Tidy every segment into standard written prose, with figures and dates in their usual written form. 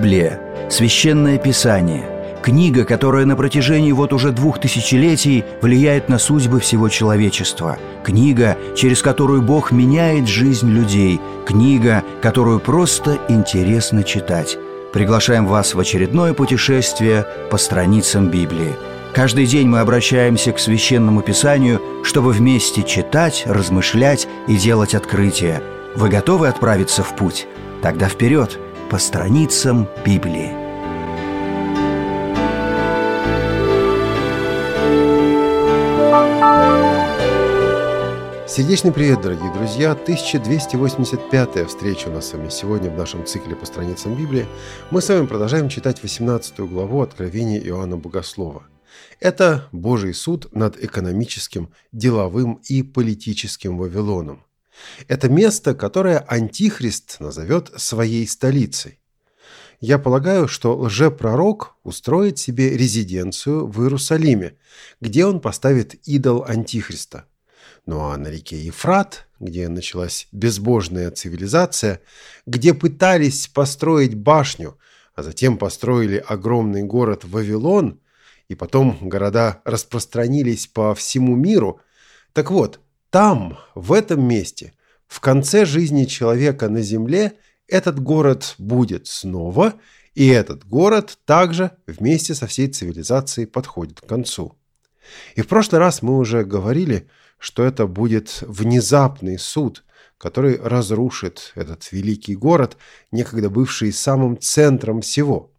Библия – священное писание, книга, которая на протяжении уже 2000 влияет на судьбы всего человечества, книга, через которую Бог меняет жизнь людей, книга, которую просто интересно читать. Приглашаем вас в очередное путешествие по страницам Библии. Каждый день мы обращаемся к Священному Писанию, чтобы вместе читать, размышлять и делать открытия. Вы готовы отправиться в путь? Тогда вперед, по страницам Библии. Сердечный привет, дорогие друзья! 1285-я встреча у нас с вами сегодня в нашем цикле по страницам Библии. Мы с вами продолжаем читать 18 главу Откровения Иоанна Богослова. Это Божий суд над экономическим, деловым и политическим Вавилоном. Это место, которое Антихрист назовет своей столицей. Я полагаю, что лжепророк устроит себе резиденцию в Иерусалиме, где он поставит идол Антихриста. Ну а на реке Ефрат, где началась безбожная цивилизация, где пытались построить башню, а затем построили огромный город Вавилон, и потом города распространились по всему миру. Так вот, там, в этом месте, в конце жизни человека на земле, этот город будет снова, и этот город также вместе со всей цивилизацией подходит к концу. И в прошлый раз мы уже говорили, что это будет внезапный суд, который разрушит этот великий город, некогда бывший самым центром всего.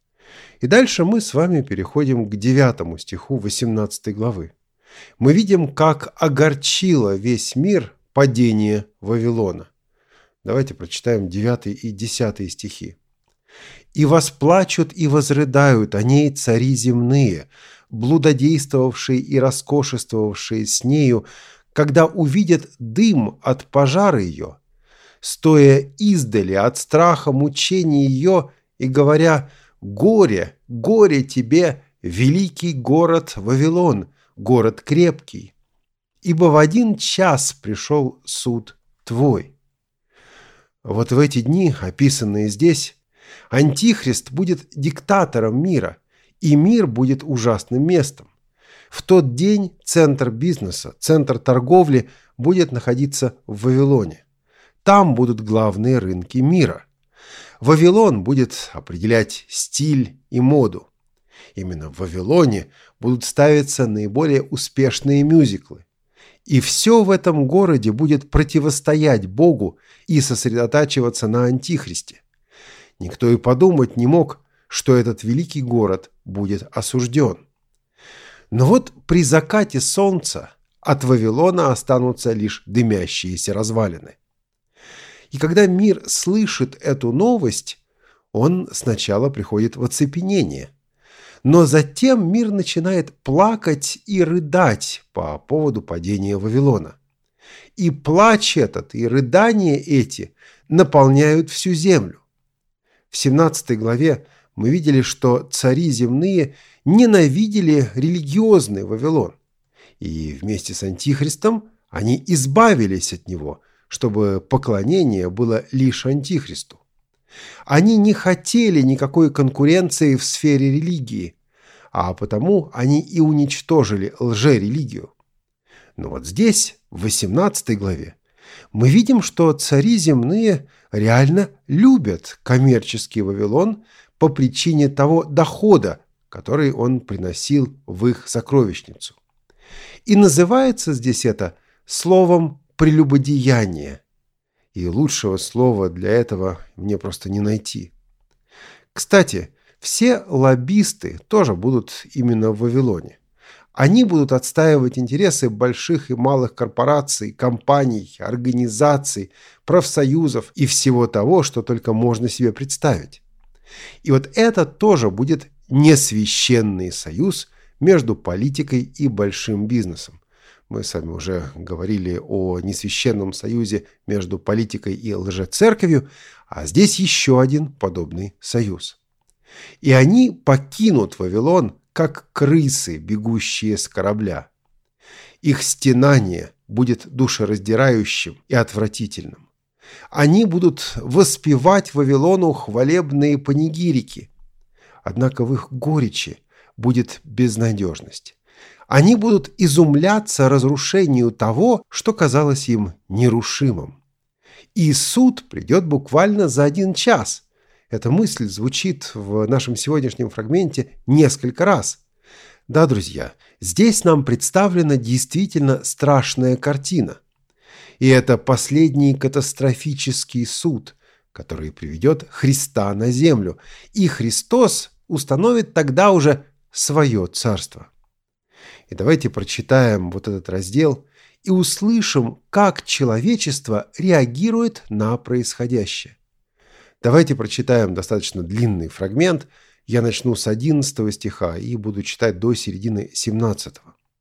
И дальше мы с вами переходим к 9 стиху 18 главы. Мы видим, как огорчило весь мир падение Вавилона. Давайте прочитаем 9 и 10 стихи. «И восплачут и возрыдают о ней цари земные, блудодействовавшие и роскошествовавшие с нею, когда увидят дым от пожара ее, стоя издали от страха мучений ее и говоря: горе, горе тебе, великий город Вавилон, город крепкий, ибо в 1 час пришел суд твой». Вот в эти дни, описанные здесь, Антихрист будет диктатором мира, и мир будет ужасным местом. В тот день центр бизнеса, центр торговли будет находиться в Вавилоне. Там будут главные рынки мира. Вавилон будет определять стиль и моду. Именно в Вавилоне будут ставиться наиболее успешные мюзиклы. И все в этом городе будет противостоять Богу и сосредотачиваться на Антихристе. Никто и подумать не мог, что этот великий город будет осужден. Но вот при закате солнца от Вавилона останутся лишь дымящиеся развалины. И когда мир слышит эту новость, он сначала приходит в оцепенение. Но затем мир начинает плакать и рыдать по поводу падения Вавилона. И плач этот, и рыдания эти наполняют всю землю. В 17 главе мы видели, что цари земные ненавидели религиозный Вавилон. И вместе с Антихристом они избавились от него, чтобы поклонение было лишь Антихристу. Они не хотели никакой конкуренции в сфере религии, а потому они и уничтожили лжерелигию. Но вот здесь, в 18 главе, мы видим, что цари земные реально любят коммерческий Вавилон по причине того дохода, который он приносил в их сокровищницу. И называется здесь это словом «прелюбодеяние». И лучшего слова для этого мне просто не найти. Кстати, все лоббисты тоже будут именно в Вавилоне. Они будут отстаивать интересы больших и малых корпораций, компаний, организаций, профсоюзов и всего того, что только можно себе представить. И вот это тоже будет несвященный союз между политикой и большим бизнесом. Мы с вами уже говорили о несвященном союзе между политикой и лжецерковью, а здесь еще один подобный союз. И они покинут Вавилон, как крысы, бегущие с корабля. Их стенание будет душераздирающим и отвратительным. Они будут воспевать Вавилону хвалебные панигирики. Однако в их горечи будет безнадежность. Они будут изумляться разрушению того, что казалось им нерушимым. И суд придет буквально за 1 час. Эта мысль звучит в нашем сегодняшнем фрагменте несколько раз. Да, друзья, здесь нам представлена действительно страшная картина. И это последний катастрофический суд, который приведет Христа на землю. И Христос установит тогда уже свое царство. И давайте прочитаем вот этот раздел и услышим, как человечество реагирует на происходящее. Давайте прочитаем достаточно длинный фрагмент. Я начну с 11 стиха и буду читать до середины 17.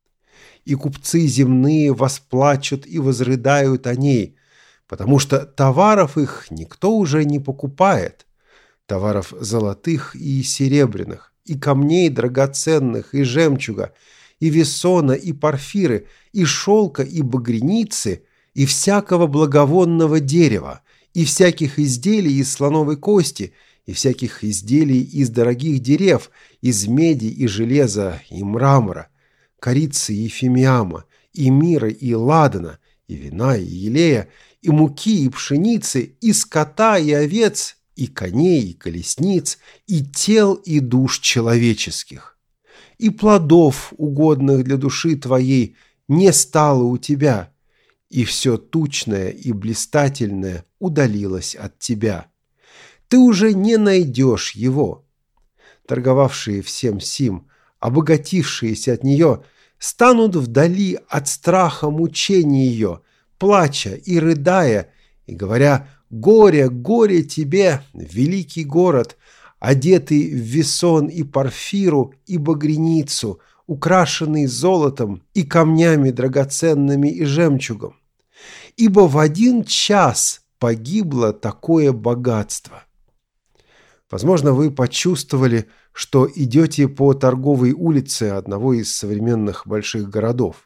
«И купцы земные восплачут и возрыдают о ней, потому что товаров их никто уже не покупает, товаров золотых и серебряных, и камней драгоценных, и жемчуга, и весона, и порфиры, и шелка, и багряницы, и всякого благовонного дерева, и всяких изделий из слоновой кости, и всяких изделий из дорогих дерев, из меди и железа, и мрамора, корицы и фимиама, и мира и ладана, и вина и елея, и муки и пшеницы, и скота и овец, и коней и колесниц, и тел и душ человеческих. И плодов, угодных для души твоей, не стало у тебя, и все тучное и блистательное удалилось от тебя. Ты уже не найдешь его. Торговавшие всем сим, обогатившиеся от нее, станут вдали от страха мучений ее, плача и рыдая, и говоря: «Горе, горе тебе, великий город, одетый в весон и порфиру и багряницу, украшенный золотом и камнями драгоценными и жемчугом. Ибо в 1 час погибло такое богатство». Возможно, вы почувствовали, что идете по торговой улице одного из современных больших городов.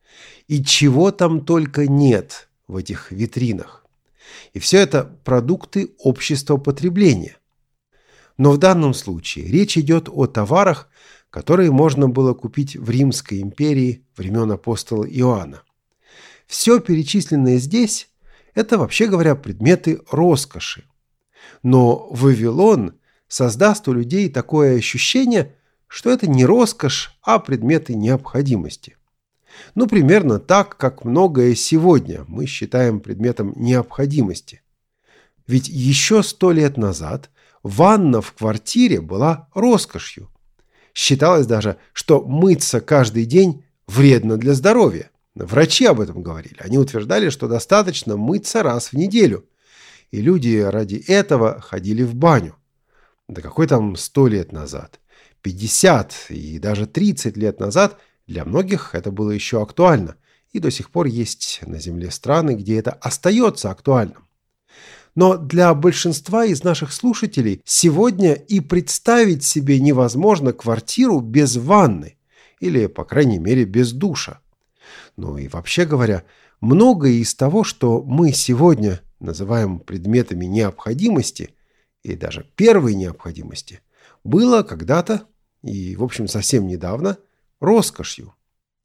И чего там только нет в этих витринах. И все это продукты общества потребления. Но в данном случае речь идет о товарах, которые можно было купить в Римской империи времен апостола Иоанна. Все перечисленное здесь – это, вообще говоря, предметы роскоши. Но Вавилон создаст у людей такое ощущение, что это не роскошь, а предметы необходимости. Ну, примерно так, как многое сегодня мы считаем предметом необходимости. Ведь еще 100 лет назад ванна в квартире была роскошью. Считалось даже, что мыться каждый день вредно для здоровья. Врачи об этом говорили. Они утверждали, что достаточно мыться раз в неделю. И люди ради этого ходили в баню. Да какой там 100 лет назад? 50 и даже 30 лет назад для многих это было еще актуально. И до сих пор есть на Земле страны, где это остается актуальным. Но для большинства из наших слушателей сегодня и представить себе невозможно квартиру без ванны. Или, по крайней мере, без душа. Ну и вообще говоря, многое из того, что мы сегодня называем предметами необходимости, и даже первой необходимости, было когда-то, и, в общем, совсем недавно, роскошью.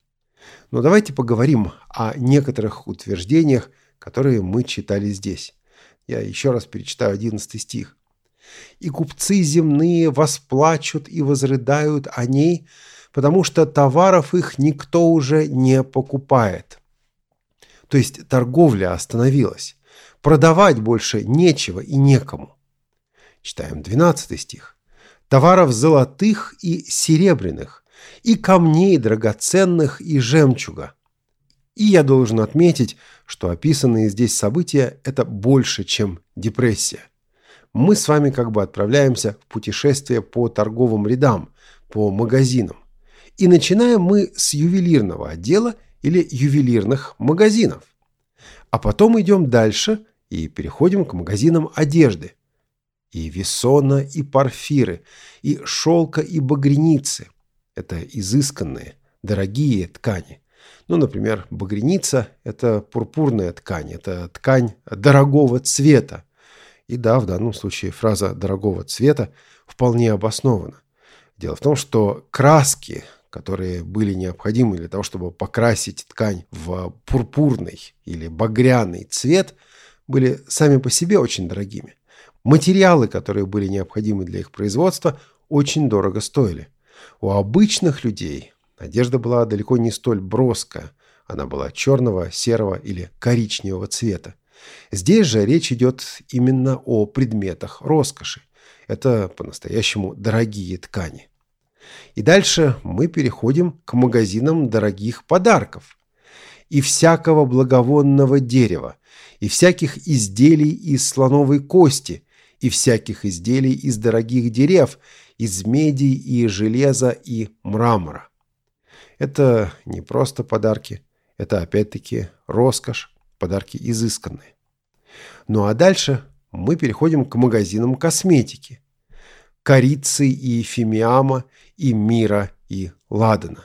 Но давайте поговорим о некоторых утверждениях, которые мы читали здесь. Я еще раз перечитаю 11 стих. «И купцы земные восплачут и возрыдают о ней, потому что товаров их никто уже не покупает». То есть торговля остановилась. Продавать больше нечего и некому. Читаем 12 стих. «Товаров золотых и серебряных, и камней драгоценных и жемчуга». И я должен отметить, что описанные здесь события – это больше, чем депрессия. Мы с вами как бы отправляемся в путешествие по торговым рядам, по магазинам. И начинаем мы с ювелирного отдела или ювелирных магазинов. А потом идем дальше и переходим к магазинам одежды. И весона, и порфиры, и шелка, и багряницы – это изысканные, дорогие ткани. Ну, например, багряница – это пурпурная ткань, это ткань дорогого цвета. И да, в данном случае фраза «дорогого цвета» вполне обоснована. Дело в том, что краски, которые были необходимы для того, чтобы покрасить ткань в пурпурный или багряный цвет, были сами по себе очень дорогими. Материалы, которые были необходимы для их производства, очень дорого стоили. У обычных людей одежда была далеко не столь броская. Она была черного, серого или коричневого цвета. Здесь же речь идет именно о предметах роскоши. Это по-настоящему дорогие ткани. И дальше мы переходим к магазинам дорогих подарков. И всякого благовонного дерева, и всяких изделий из слоновой кости, и всяких изделий из дорогих дерев, из меди и железа и мрамора. Это не просто подарки, это опять-таки роскошь, подарки изысканные. Ну а дальше мы переходим к магазинам косметики. Корицы и фимиама, и мира, и ладана.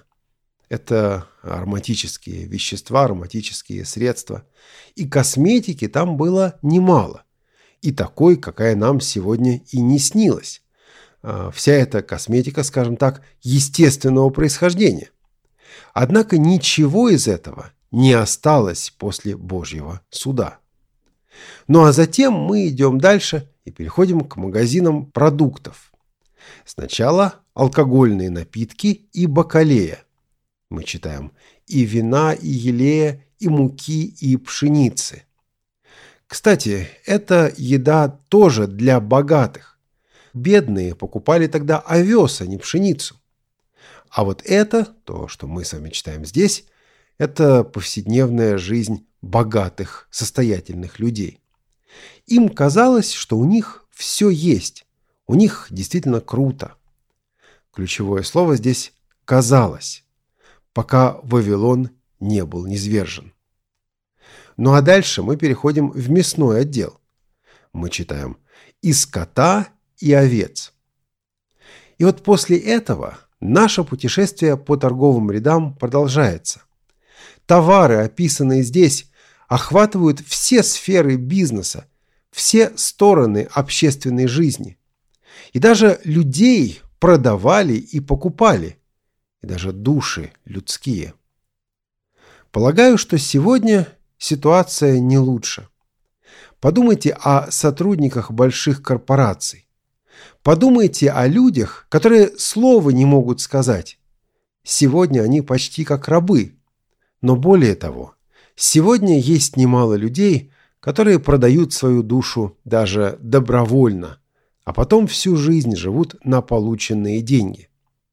Это ароматические вещества, ароматические средства. И косметики там было немало. И такой, какая нам сегодня и не снилась. Вся эта косметика, скажем так, естественного происхождения. Однако ничего из этого не осталось после Божьего суда. Ну а затем мы идем дальше и переходим к магазинам продуктов. Сначала алкогольные напитки и бакалея. Мы читаем и вина, и елея, и муки, и пшеницы. Кстати, эта еда тоже для богатых. Бедные покупали тогда овес, а не пшеницу. А вот это, то, что мы с вами читаем здесь, это повседневная жизнь богатых, состоятельных людей. Им казалось, что у них все есть. У них действительно круто. Ключевое слово здесь «казалось», пока Вавилон не был низвержен. Ну а дальше мы переходим в мясной отдел. Мы читаем «и скота, и овец». И вот после этого наше путешествие по торговым рядам продолжается. Товары, описанные здесь, охватывают все сферы бизнеса, все стороны общественной жизни. И даже людей продавали и покупали, и даже души людские. Полагаю, что сегодня ситуация не лучше. Подумайте о сотрудниках больших корпораций. Подумайте о людях, которые слова не могут сказать. Сегодня они почти как рабы. Но более того, сегодня есть немало людей, которые продают свою душу даже добровольно, а потом всю жизнь живут на полученные деньги.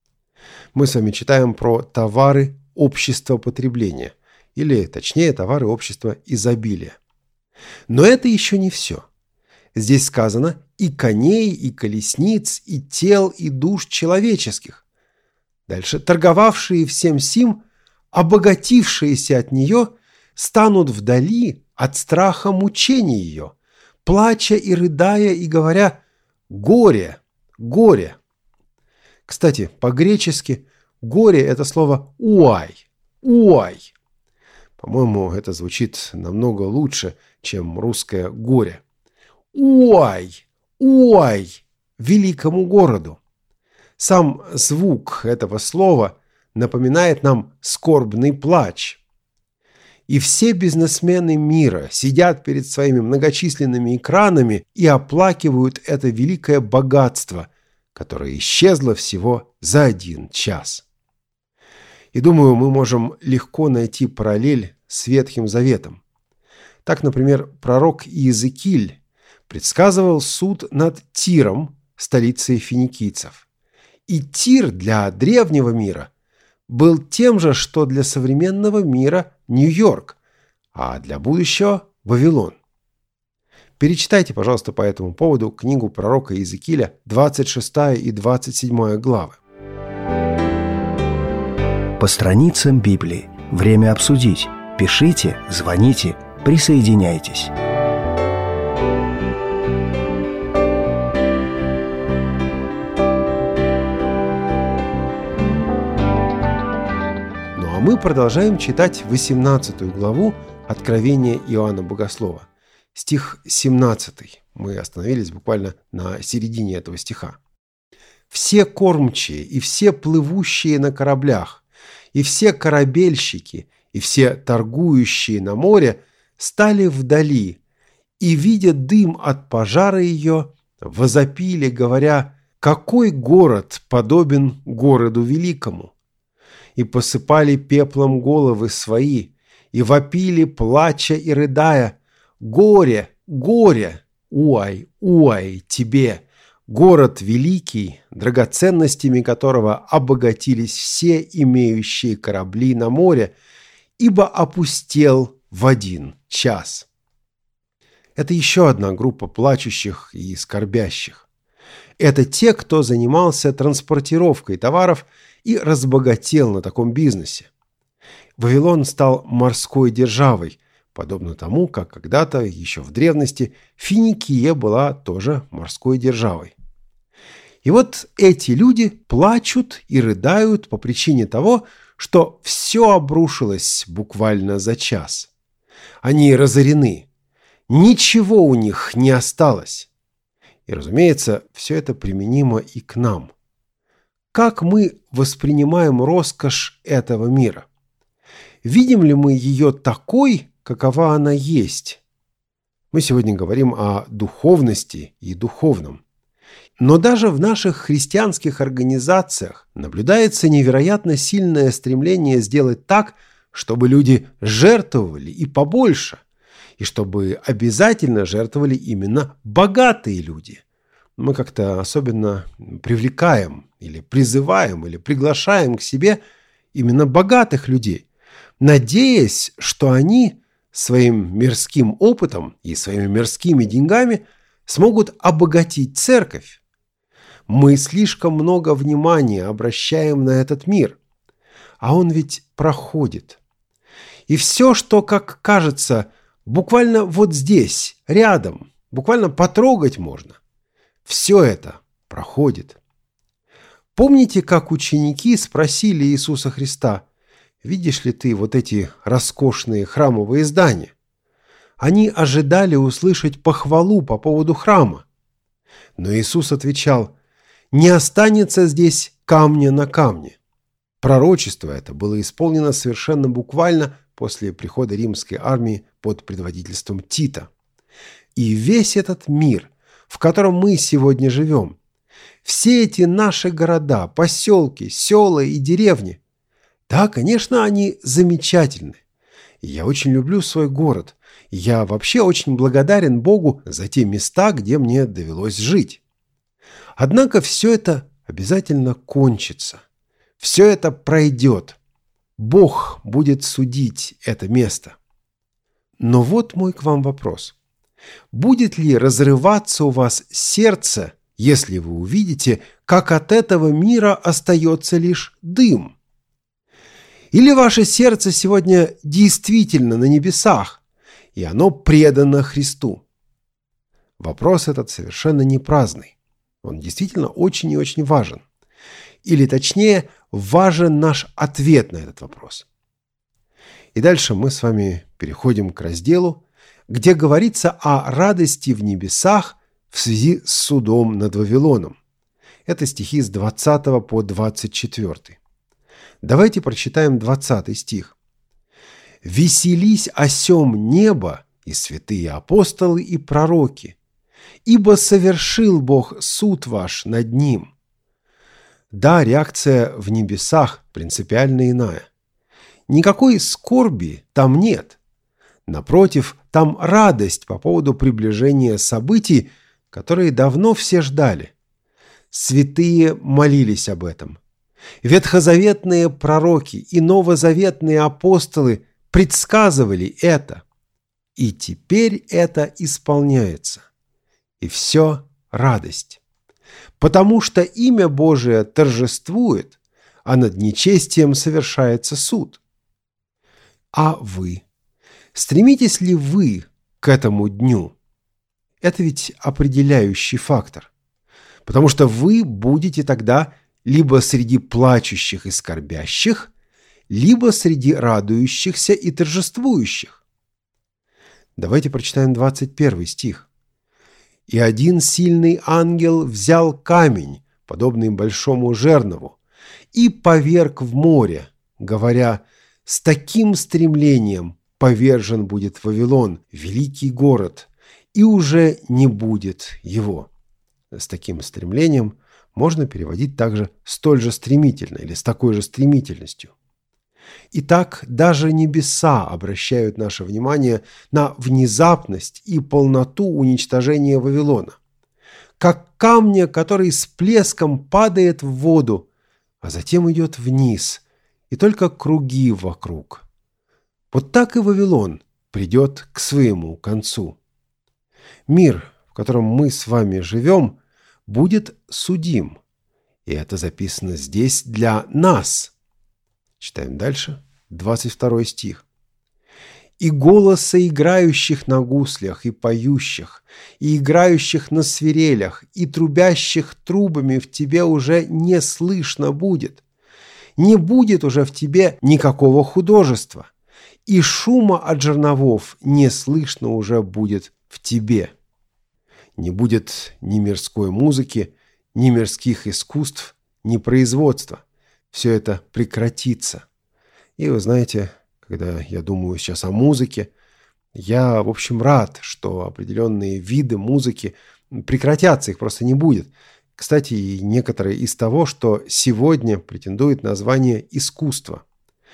Мы с вами читаем про товары общества потребления, или, точнее, товары общества изобилия. Но это еще не все. Здесь сказано и коней, и колесниц, и тел, и душ человеческих. Дальше торговавшие всем сим, обогатившиеся от нее, станут вдали от страха мучений ее, плача и рыдая и говоря «горе, горе». Кстати, по-гречески «горе» – это слово «уай», «уай». По-моему, это звучит намного лучше, чем русское «горе». «Уай, уай» великому городу. Сам звук этого слова напоминает нам скорбный плач. И все бизнесмены мира сидят перед своими многочисленными экранами и оплакивают это великое богатство, которое исчезло всего за 1 час. И думаю, мы можем легко найти параллель с Ветхим Заветом. Так, например, пророк Иезекииль предсказывал суд над Тиром, столицей финикийцев. И Тир для древнего мира был тем же, что для современного мира Нью-Йорк, а для будущего Вавилон. Перечитайте, пожалуйста, по этому поводу книгу пророка Иезекииля, 26 и 27 главы. По страницам Библии. Время обсудить. Пишите, звоните, присоединяйтесь. мы продолжаем читать 18 главу Откровения Иоанна Богослова. Стих 17. Мы остановились буквально на середине этого стиха. «Все кормчие и все плывущие на кораблях, и все корабельщики, и все торгующие на море стали вдали, и, видя дым от пожара ее, возопили, говоря: какой город подобен городу великому? И посыпали пеплом головы свои, и вопили, плача и рыдая: горе, горе, уай, уай тебе, город великий, драгоценностями которого обогатились все имеющие корабли на море, ибо опустел в 1 час». Это еще одна группа плачущих и скорбящих. Это те, кто занимался транспортировкой товаров и разбогател на таком бизнесе. Вавилон стал морской державой, подобно тому, как когда-то, еще в древности, Финикия была тоже морской державой. И вот эти люди плачут и рыдают по причине того, что все обрушилось буквально за час. Они разорены. Ничего у них не осталось. И, разумеется, все это применимо и к нам. Как мы воспринимаем роскошь этого мира? Видим ли мы ее такой, какова она есть? Мы сегодня говорим о духовности и духовном. Но даже в наших христианских организациях наблюдается невероятно сильное стремление сделать так, чтобы люди жертвовали и побольше, и чтобы обязательно жертвовали именно богатые люди. Мы как-то особенно привлекаем или призываем или приглашаем к себе именно богатых людей, надеясь, что они своим мирским опытом и своими мирскими деньгами смогут обогатить церковь. Мы слишком много внимания обращаем на этот мир, а он ведь проходит. И все, что, как кажется, буквально вот здесь, рядом, буквально потрогать можно, все это проходит. Помните, как ученики спросили Иисуса Христа: «Видишь ли ты вот эти роскошные храмовые здания?» Они ожидали услышать похвалу по поводу храма. Но Иисус отвечал: «Не останется здесь камня на камне». Пророчество это было исполнено совершенно буквально после прихода римской армии под предводительством Тита. И весь этот мир, в котором мы сегодня живем, все эти наши города, поселки, села и деревни, да, конечно, они замечательны. И я очень люблю свой город. И я вообще очень благодарен Богу за те места, где мне довелось жить. Однако все это обязательно кончится. Все это пройдет. Бог будет судить это место. Но вот мой к вам вопрос. Будет ли разрываться у вас сердце, если вы увидите, как от этого мира остается лишь дым? Или ваше сердце сегодня действительно на небесах, и оно предано Христу? Вопрос этот совершенно не праздный. Он действительно очень и очень важен. Или точнее, важен наш ответ на этот вопрос. И дальше мы с вами переходим к разделу, где говорится о радости в небесах в связи с судом над Вавилоном. Это стихи с 20 по 24. Давайте прочитаем 20 стих. «Веселись о сем небо и святые апостолы и пророки, ибо совершил Бог суд ваш над ним». Да, реакция в небесах принципиально иная. Никакой скорби там нет. Напротив, там радость по поводу приближения событий, которые давно все ждали. Святые молились об этом. Ветхозаветные пророки и новозаветные апостолы предсказывали это. И теперь это исполняется. И все радость. Потому что имя Божие торжествует, а над нечестием совершается суд. А вы? Стремитесь ли вы к этому дню? Это ведь определяющий фактор. Потому что вы будете тогда либо среди плачущих и скорбящих, либо среди радующихся и торжествующих. Давайте прочитаем 21 стих. «И один сильный ангел взял камень, подобный большому жернову, и поверг в море, говоря: с таким стремлением повержен будет Вавилон, великий город, и уже не будет его». С таким стремлением можно переводить также столь же стремительно или с такой же стремительностью. Итак, даже небеса обращают наше внимание на внезапность и полноту уничтожения Вавилона, как камня, который с плеском падает в воду, а затем идет вниз, и только круги вокруг. Вот так и Вавилон придет к своему концу. Мир, в котором мы с вами живем, будет судим. И это записано здесь для нас. Читаем дальше, 22 стих. «И голоса играющих на гуслях, и поющих, и играющих на свирелях, и трубящих трубами в тебе уже не слышно будет. Не будет уже в тебе никакого художества, и шума от жерновов не слышно уже будет в тебе». Не будет ни мирской музыки, ни мирских искусств, ни производства. Все это прекратится. И вы знаете, когда я думаю сейчас о музыке, я, в общем, рад, что определенные виды музыки прекратятся, их просто не будет. Кстати, и некоторые из того, что сегодня претендует на звание искусства.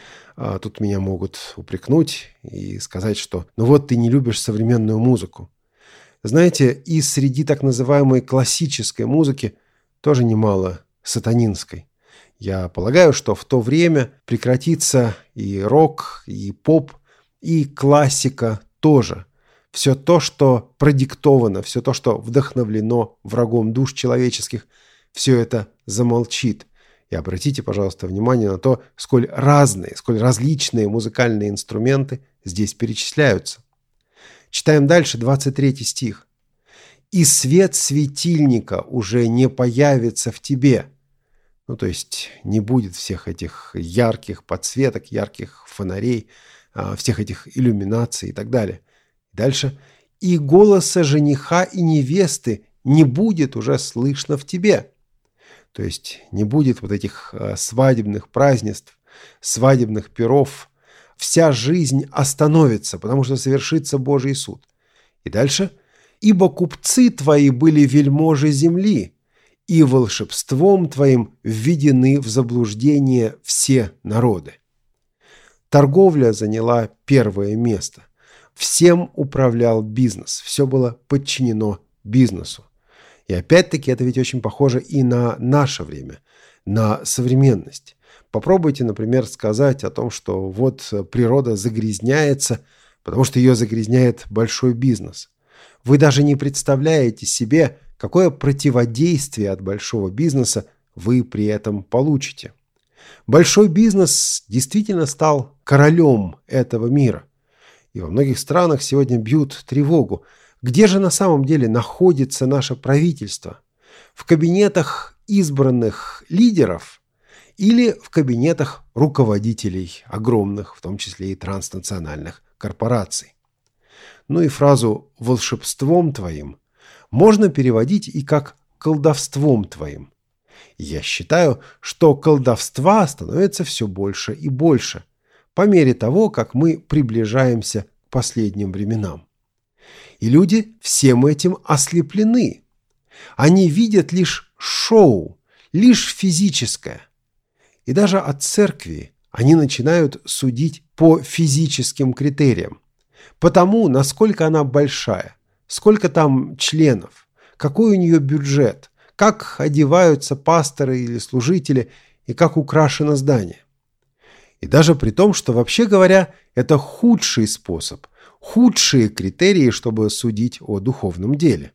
Тут меня могут упрекнуть и сказать, что «ну вот ты не любишь современную музыку». Знаете, и среди так называемой классической музыки тоже немало сатанинской. Я полагаю, что в то время прекратится и рок, и поп, и классика тоже. Все то, что продиктовано, все то, что вдохновлено врагом душ человеческих, все это замолчит. И обратите, пожалуйста, внимание на то, сколь разные, сколь различные музыкальные инструменты здесь перечисляются. Читаем дальше, 23 стих. «И свет светильника уже не появится в тебе». Ну, то есть не будет всех этих ярких подсветок, ярких фонарей, всех этих иллюминаций и так далее. Дальше. «И голоса жениха и невесты не будет уже слышно в тебе». То есть не будет вот этих свадебных празднеств, свадебных пиров. Вся жизнь остановится, потому что совершится Божий суд. И дальше. «Ибо купцы твои были вельможи земли, и волшебством твоим введены в заблуждение все народы». Торговля заняла первое место. Всем управлял бизнес. Все было подчинено бизнесу. И опять-таки это ведь очень похоже и на наше время, на современность. Попробуйте, например, сказать о том, что вот природа загрязняется, потому что ее загрязняет большой бизнес. Вы даже не представляете себе, какое противодействие от большого бизнеса вы при этом получите. Большой бизнес действительно стал королем этого мира. И во многих странах сегодня бьют тревогу. Где же на самом деле находится наше правительство? В кабинетах избранных лидеров или в кабинетах руководителей огромных, в том числе и транснациональных корпораций? Ну и фразу «волшебством твоим» можно переводить и как «колдовством твоим». Я считаю, что колдовства становится все больше и больше, по мере того, как мы приближаемся к последним временам. И люди всем этим ослеплены. Они видят лишь шоу, лишь физическое. И даже от церкви они начинают судить по физическим критериям. Потому, насколько она большая, сколько там членов, какой у нее бюджет, как одеваются пасторы или служители и как украшено здание. И даже при том, что, вообще говоря, это худший способ, худшие критерии, чтобы судить о духовном деле.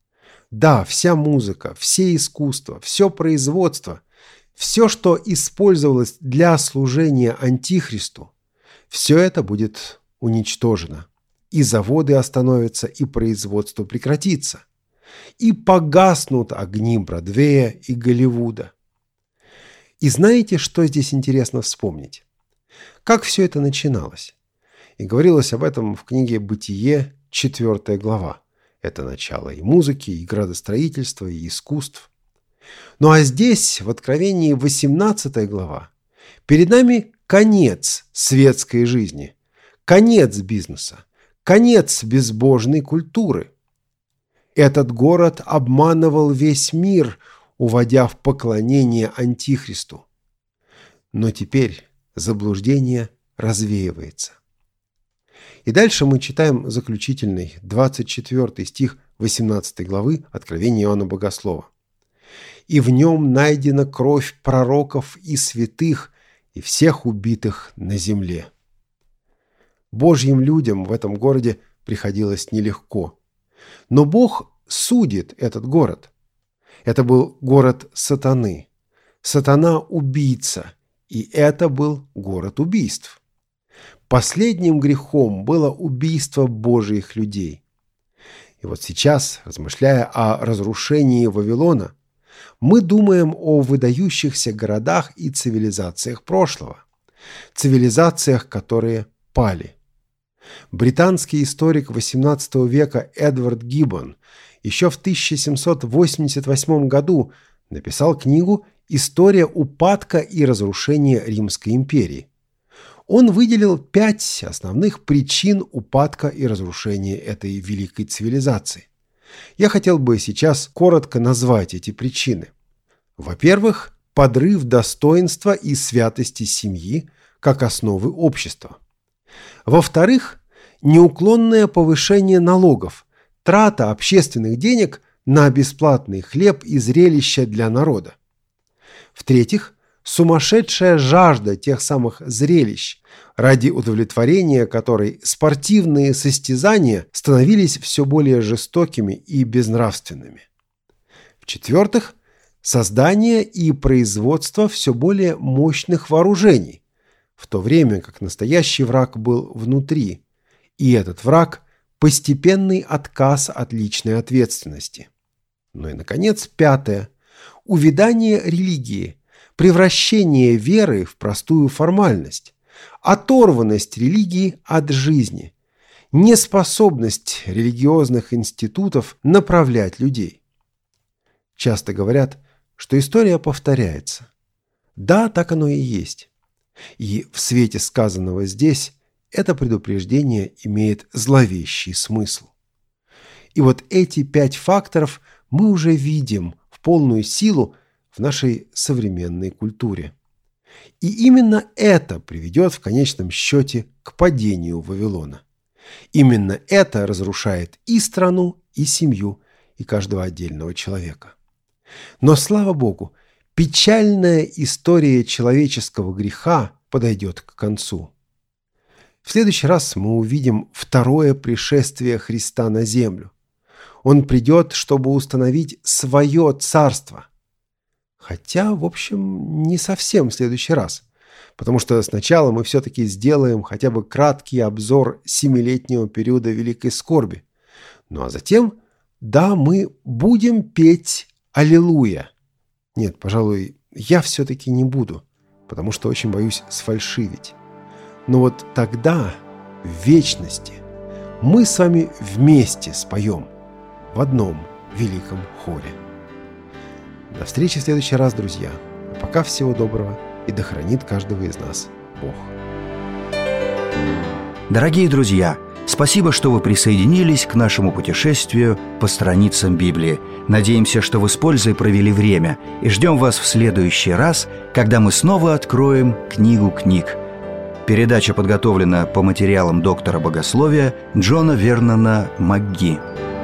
Да, вся музыка, все искусства, все производство, все, что использовалось для служения Антихристу, все это будет уничтожено. И заводы остановятся, и производство прекратится. И погаснут огни Бродвея и Голливуда. И знаете, что здесь интересно вспомнить? Как все это начиналось? И говорилось об этом в книге «Бытие», 4 глава. Это начало и музыки, и градостроительства, и искусств. Ну а здесь, в Откровении, 18 глава, перед нами конец светской жизни, конец бизнеса, конец безбожной культуры. Этот город обманывал весь мир, уводя в поклонение Антихристу. Но теперь заблуждение развеивается. И дальше мы читаем заключительный 24 стих 18 главы Откровения Иоанна Богослова. «И в нем найдена кровь пророков и святых, и всех убитых на земле». Божьим людям в этом городе приходилось нелегко. Но Бог судит этот город. Это был город сатаны. Сатана-убийца. И это был город убийств. Последним грехом было убийство Божьих людей. И вот сейчас, размышляя о разрушении Вавилона, мы думаем о выдающихся городах и цивилизациях прошлого. Цивилизациях, которые пали. Британский историк XVIII века Эдвард Гиббон еще в 1788 году написал книгу «История упадка и разрушения Римской империи». Он выделил 5 основных причин упадка и разрушения этой великой цивилизации. Я хотел бы сейчас коротко назвать эти причины. Во-первых, подрыв достоинства и святости семьи как основы общества. Во-вторых, неуклонное повышение налогов, трата общественных денег на бесплатный хлеб и зрелища для народа. В-третьих, сумасшедшая жажда тех самых зрелищ, ради удовлетворения которой спортивные состязания становились все более жестокими и безнравственными. В-четвертых, создание и производство все более мощных вооружений, в то время как настоящий враг был внутри, и этот враг – постепенный отказ от личной ответственности. Ну и, наконец, 5. Увядание религии, превращение веры в простую формальность, оторванность религии от жизни, неспособность религиозных институтов направлять людей. Часто говорят, что история повторяется. Да, так оно и есть. И в свете сказанного здесь это предупреждение имеет зловещий смысл. И вот эти 5 факторов мы уже видим в полную силу в нашей современной культуре. И именно это приведет в конечном счете к падению Вавилона. Именно это разрушает и страну, и семью, и каждого отдельного человека. Но, слава Богу, печальная история человеческого греха подойдет к концу. В следующий раз мы увидим второе пришествие Христа на землю. Он придет, чтобы установить свое царство. Хотя, в общем, не совсем в следующий раз. Потому что сначала мы все-таки сделаем хотя бы краткий обзор 7-летнего периода Великой Скорби. Ну а затем, да, мы будем петь «Аллилуйя». Нет, пожалуй, я все-таки не буду, потому что очень боюсь сфальшивить. Но вот тогда, в вечности, мы с вами вместе споем в одном великом хоре. До встречи в следующий раз, друзья. А пока всего доброго, и да хранит каждого из нас Бог. Дорогие друзья, спасибо, что вы присоединились к нашему путешествию по страницам Библии. Надеемся, что вы с пользой провели время, и ждем вас в следующий раз, когда мы снова откроем книгу книг. Передача подготовлена по материалам доктора богословия Джона Вернона МакГи.